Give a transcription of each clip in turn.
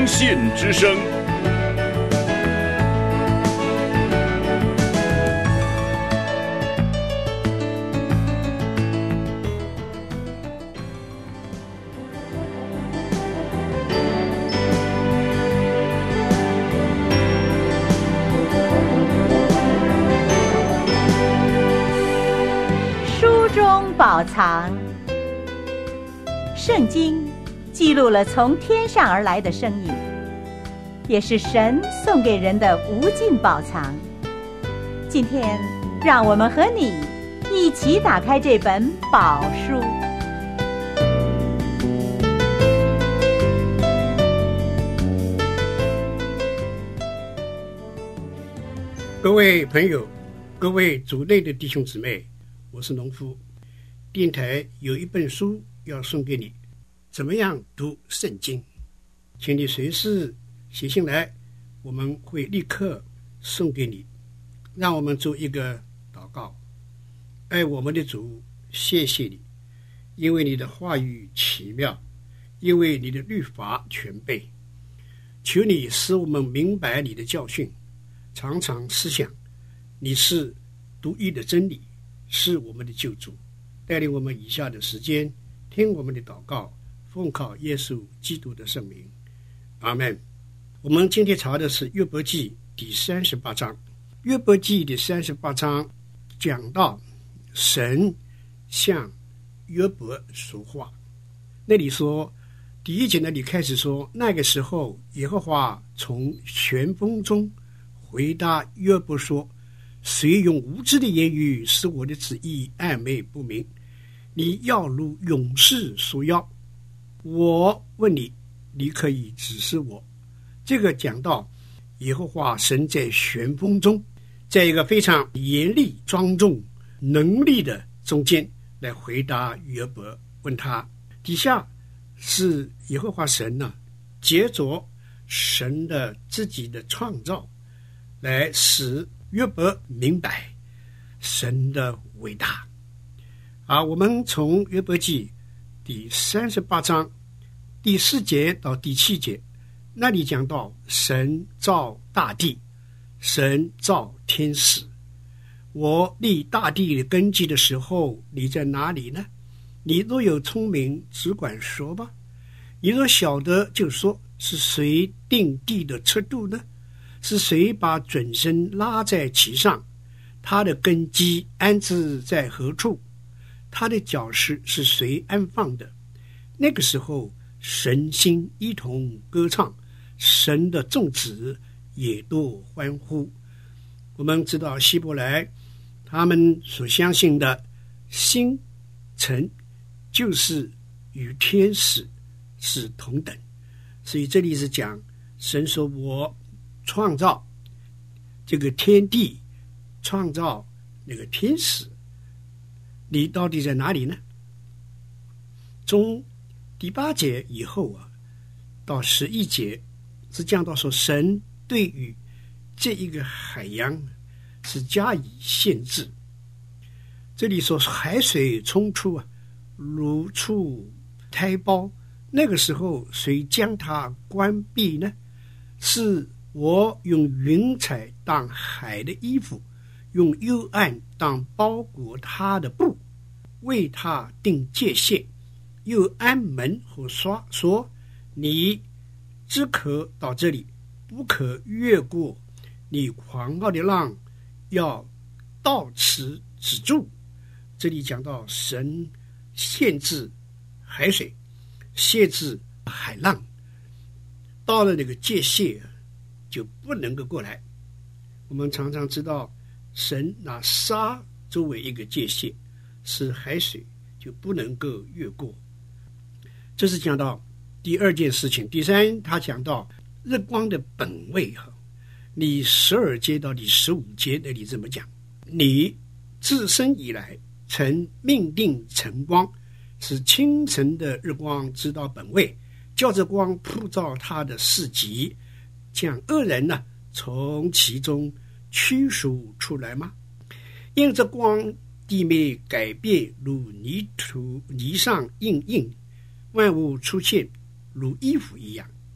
奉献之声。 书中宝藏，圣经记录了从天上而来的声音，也是神送给人的无尽宝藏。今天，让我们和你一起打开这本宝书。 各位朋友，各位主内的弟兄姊妹，我是农夫。电台有一本书要送给你，怎么样读圣经？请你随时写信来，我们会立刻送给你。让我们做一个祷告。爱我们的主，谢谢你，因为你的话语奇妙，因为你的律法全备。求你使我们明白你的教训，常常思想你是独一的真理，是我们的救主。带领我们以下的时间听我们的祷告，奉靠耶稣基督的圣名，阿们。我们今天查的是约伯记第38章。约伯记第38章讲到神向约伯说话。那里说第一节那里开始说，那个时候耶和华从旋风中回答约伯说，谁用无知的言语使我的旨意暧昧不明？你要如勇士所要，我问你，你可以指示我。这个讲到耶和华神在旋风中，在一个非常严厉庄重能力的中间来回答约伯，问他底下是耶和华神呢，借着神的自己的创造来使约伯明白神的伟大。我们从约伯记第38章第4节到第7节，那里讲到神造大地，神造天使。我立大地的根基的时候，你在哪里呢？你若有聪明，只管说吧。你若晓得，就说，是谁定地的尺度呢？是谁把准绳拉在其上？他的根基安置在何处？他的脚石是谁安放的？那个时候，神心一同歌唱，神的众子也都欢呼。我们知道希伯来他们所相信的星辰就是与天使是同等，所以这里是讲神说，我创造这个天地，创造那个天使，你到底在哪里呢？从第8节以后到11节是讲到说，神对于这一个海洋是加以限制。这里说海水冲出如出胎胞，那个时候谁将它关闭呢？是我用云彩当海的衣服，用幽暗当包裹它的布，为它定界限，又安门和刷，说你只可到这里，不可越过。你狂傲的浪要到此止住。这里讲到神限制海水，限制海浪，到了那个界限就不能够过来。我们常常知道神拿沙作为一个界限，使海水就不能够越过。这是讲到第2件事情。第3，他讲到日光的本位。你12节到第15节那里这么讲，你自生以来曾命定晨光，使清晨的日光知道本位，叫这光普照他的四极，将恶人呢从其中驱除出来吗？因这光，地面改变如泥上印，万物出现如衣服一样。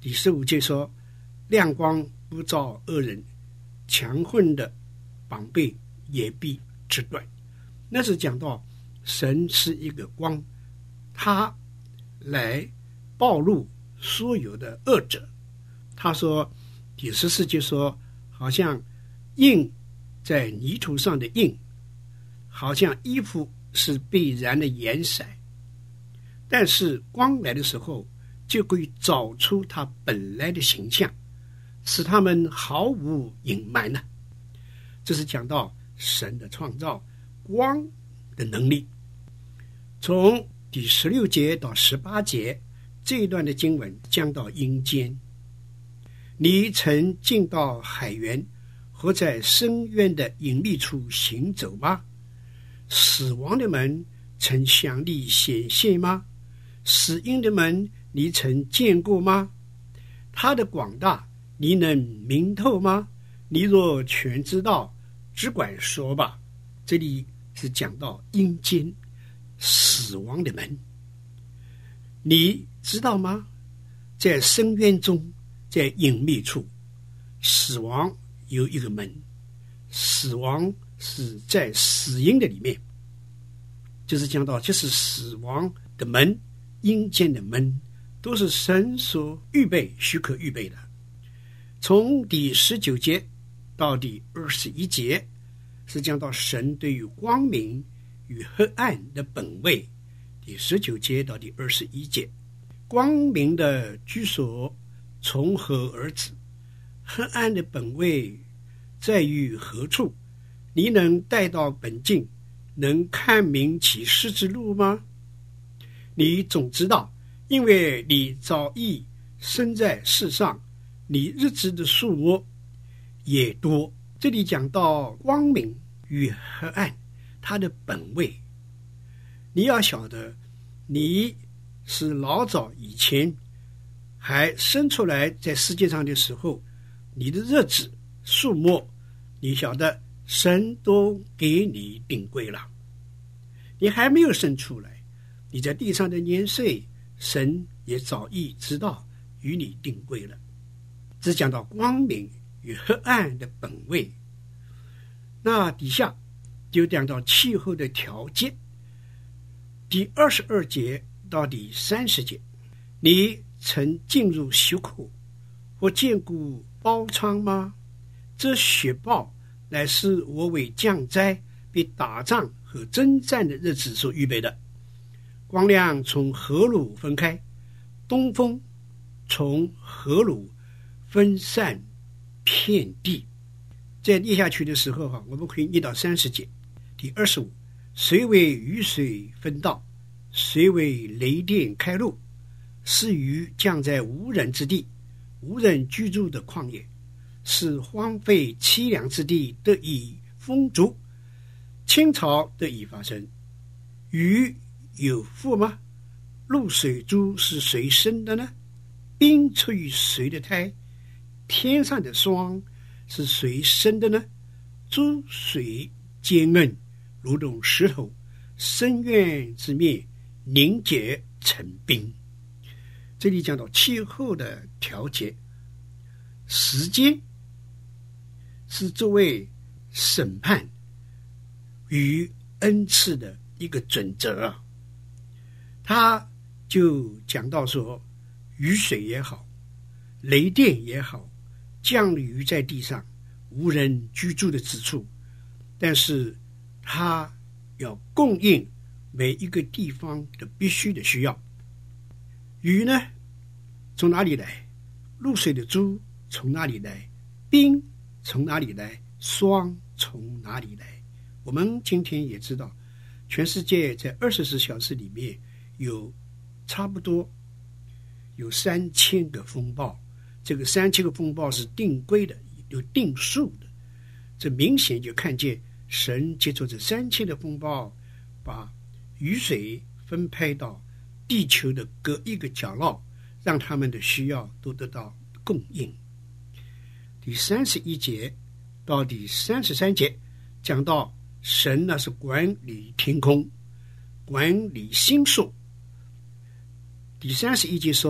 第15节说，亮光不照恶人，强横的膀臂也必折断。那是讲到神是一个光，他来暴露所有的恶者。他说第14节说，好像印在泥土上的印，好像衣服是被染了颜色，但是光来的时候就会找出他本来的形象，使他们毫无隐瞒了。这是讲到神的创造光的能力。从第16节到18节这一段的经文讲到阴间。你曾进到海源和在深渊的隐秘处行走吗？死亡的门曾向你显现吗？死荫的门你曾见过吗？它的广大你能明透吗？你若全知道，只管说吧。这里是讲到阴间死亡的门，你知道吗？在深渊中，在隐秘处，死亡有一个门，死亡是在死荫的里面，就是讲到就是死亡的门，阴间的门都是神所预备许可预备的。从第19节到第21节是讲到神对于光明与黑暗的本位。第19节到第21节，光明的居所从何而止？黑暗的本位在于何处？你能带到本境，能看明其事之路吗？你总知道，因为你早已生在世上，你日子的数目也多。这里讲到光明与黑暗，它的本位，你要晓得，你是老早以前还生出来在世界上的时候，你的日子数目，你晓得神都给你定规了。你还没有生出来，你在地上的年岁，神也早已知道与你定规了。只讲到光明与黑暗的本位。那底下就讲到气候的条件。第22节到第30节，你曾进入羞苦或见过包仓吗？这雪豹乃是我为降灾比打仗和征战的日子所预备的。光亮从河鲁分开，东风从河鲁分散遍地。在念下去的时候我们可以念到30节。第25，谁为雨水分道，谁为雷电开路，是雨降在无人之地，无人居住的旷野，是荒废凄凉之地得以丰足，倾巢得以发生。雨有父吗？露水珠是谁生的呢？冰出于谁的胎？天上的霜是谁生的呢？诸水坚韧如同石头，深渊之面凝结成冰。这里讲到气候的调节，时间是作为审判与恩赐的一个准则。他就讲到说，雨水也好，雷电也好，降雨在地上无人居住的之处，但是他要供应每一个地方的必须的需要。雨呢，从哪里来？露水的珠从哪里来？冰从哪里来？霜从哪里来？我们今天也知道，全世界在24小时里面有差不多有3000个风暴，这个3000个风暴是定规的，有定数的。这明显就看见神借助这3000的风暴，把雨水分配到地球的各一个角落，让他们的需要都得到供应。第31节到第33节讲到神那是管理天空，管理星宿。第31节说，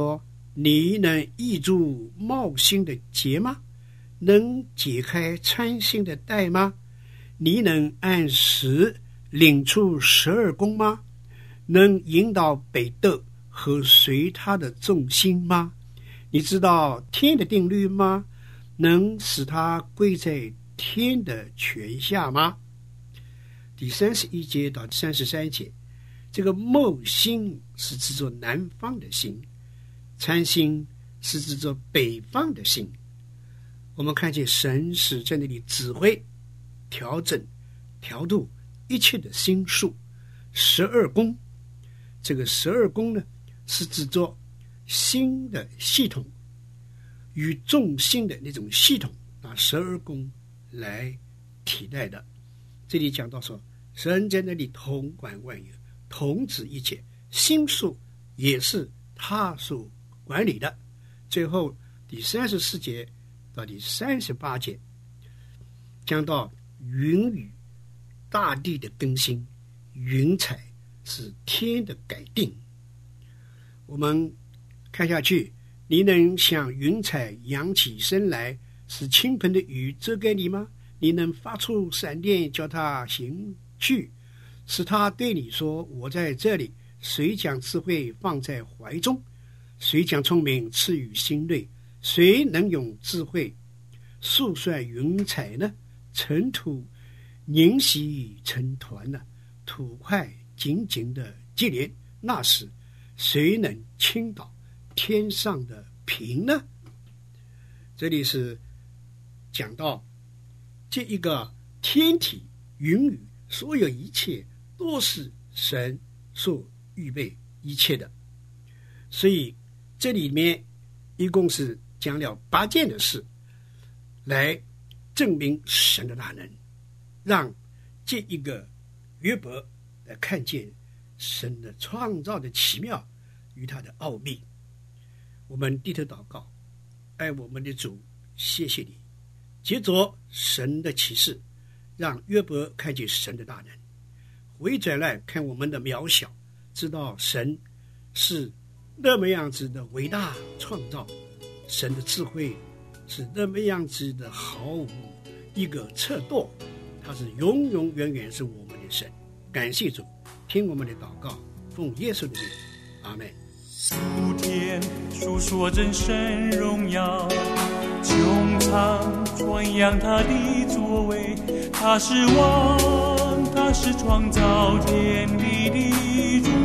你能抑住冒星的结吗？能解开穿心的带吗？你能按时领出12宫吗？能引导北斗和随它的众星吗？你知道天的定律吗？能使它归在天的权下吗？第31节到33节，这个昴星是指作南方的星，参星是指作北方的星。我们看见神是在那里指挥、调整、调度一切的星数。12宫，这个12宫呢，是指作星的系统，与众星的那种系统拿12宫来替代的。这里讲到说，神在那里统管万有，统治一切，星数也是他所管理的。最后第34节到第38节讲到云雨，大地的更新，云彩是天的改定。我们看下去，你能像云彩扬起身来，使倾盆的雨遮盖你吗？你能发出闪电叫它行去，使他对你说，我在这里。谁将智慧放在怀中？谁将聪明赐予心内？谁能用智慧速算云彩呢？尘土凝习成团呢，土块紧紧的接连，那时谁能倾倒天上的平呢？这里是讲到这一个天体云雨，所有一切都是神所预备一切的。所以这里面一共是讲了8件的事，来证明神的大能，让这一个约伯来看见神的创造的奇妙与他的奥秘。我们低头祷告，爱我们的主，谢谢你借着神的启示，让约伯看见神的大能，回转来看我们的渺小，知道神是那么样子的伟大创造，神的智慧是那么样子的毫无一个测度，他是永永远远是我们的神。感谢主，听我们的祷告，奉耶稣的名，阿们。 诸天述说真神荣耀，穹苍传扬他的作为。他是王，他是创造天地的主。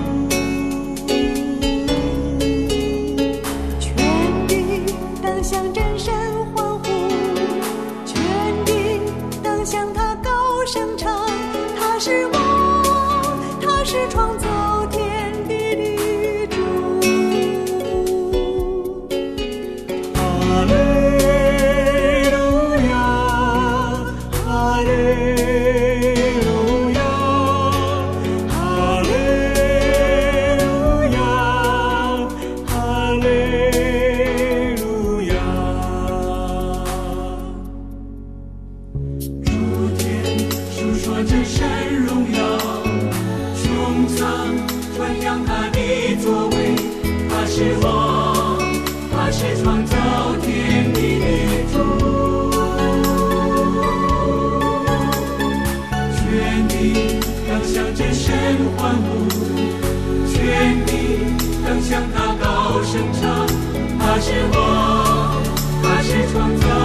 全地当向真神欢呼，全地当向他高声唱。他是王，他是创造天地的主。哈利路亚，哈利路亚，哈利路亚，哈利路亚。诸天述说真神荣耀，穹苍传扬他的作为。他是王，他是创造天地的主。全地当向真神欢呼，全地当向他高声唱。他是王，他是创造